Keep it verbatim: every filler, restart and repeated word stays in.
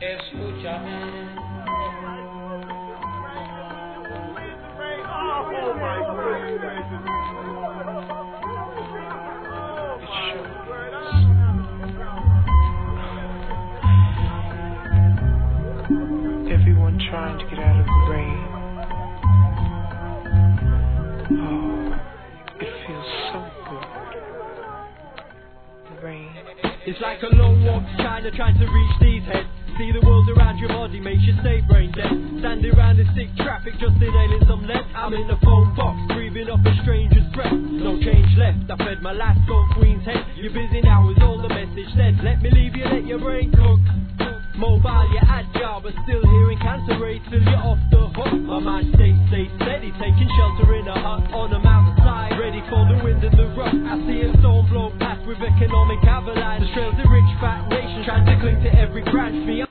Escúchame. Oh my goodness. Everyone trying to get out of the rain. Oh, it feels so good. The rain. It's like a long walk to China trying to reach these heads. See the world around your body makes you stay brain dead. Standing around in sick traffic just inhaling some lead. I'm in the phone box breathing up a stranger's breath. No change left, I fed my last gold queen's head. You're busy now is all the message said. Let me leave you, let your brain cook. Mobile, you're agile, but still hearing cancer rates till you're off the hook. My mind stays, stays steady, taking shelter in a hut on a mountainside, ready for the wind and the rough. I see a storm blow past with economic avalanche. The trails of rich fat nations trying to cling to every branch. Me